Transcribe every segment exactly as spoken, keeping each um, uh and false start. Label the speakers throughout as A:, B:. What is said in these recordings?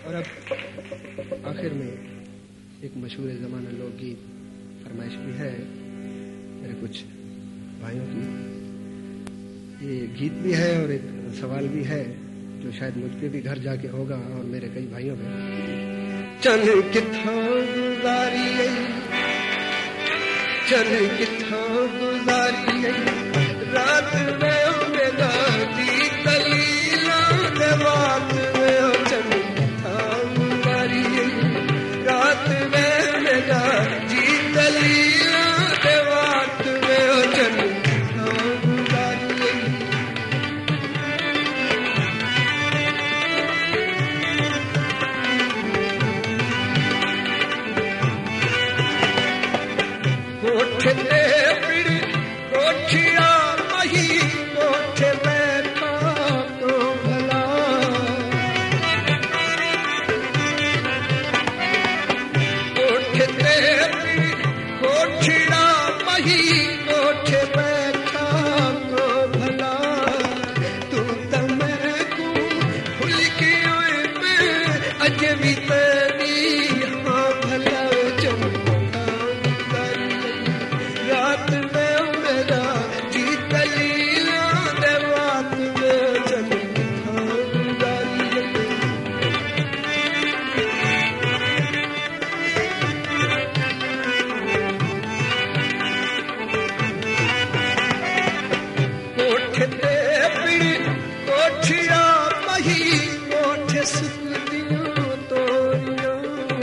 A: और अब आखिर में एक मशहूर ज़माना लोकगीत फरमाइश भी है मेरे कुछ भाइयों की। ये गीत भी है और एक सवाल भी है जो शायद मुझ पे भी घर जाके होगा और मेरे कई भाइयों पे। चल किथों गुजारी चल किथों गुजारी रात में मेरा दी दलीला दे बात में चल किथों गुजारी रात में मेरा दी दलीला दे बात में चल किथों गुजारी। कोठे ते पिड़ी कोठिया मही कोठे बैठा तो भला कोठे ते पिड़ी कोठिया मही कोठे बैठा तो भला तू तो मेरे को भूल के आए मैं अजमी तेरी हाँ भला रात में मेरा जी दलीला दे बात में चल किथों गुजारी। कोठे ते पिड़ी कोठिया मही कोठे सुख दियो तोरियो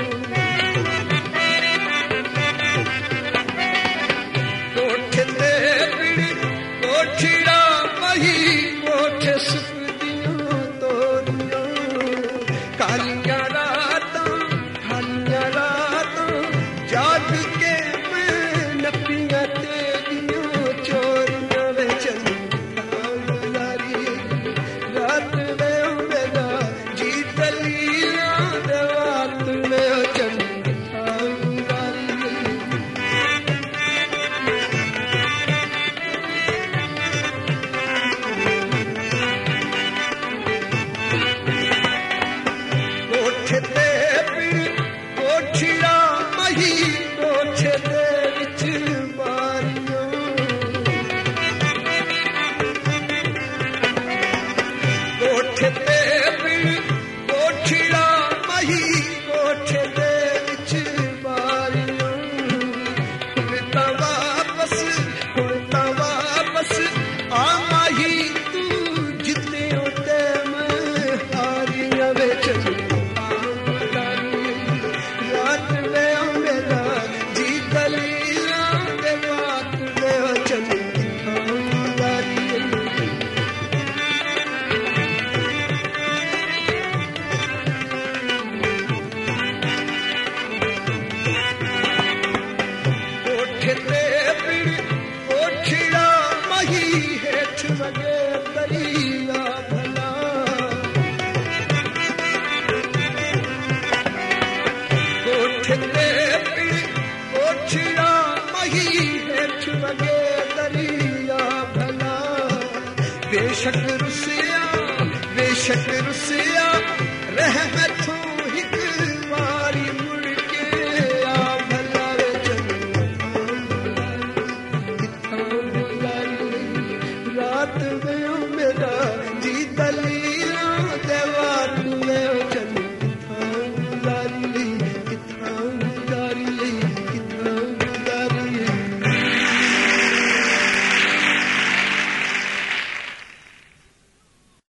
A: कोठे ते पिड़ी कोठिया मही कोठे सुख दियो तोरियो कालिया रातां कालिया रातां जाग के मैं नपियां तेरियो चोरियां वे चल गुजारी रात में मेरा जी दलीला दे बात में चल गुजारी। कोठे ते पिड़ी कोठिया मही कोठे दे विच बारियो कोठे ते पिड़ी कोठिया मही कोठे दे विच बारियो उड़ता वापस उड़ता वापस आ माही तू जितने होते मैं हारियां वे चल रात में मेरा जी दलीला दे बात में चल किथों गुजारी। कोठे ते पिड़ी कोठिया मही हेठ वगे दरिया भला कोठे ते पिड़ी कोठिया मही हेठ वगे दरिया भला बेशक रुसिया बेशक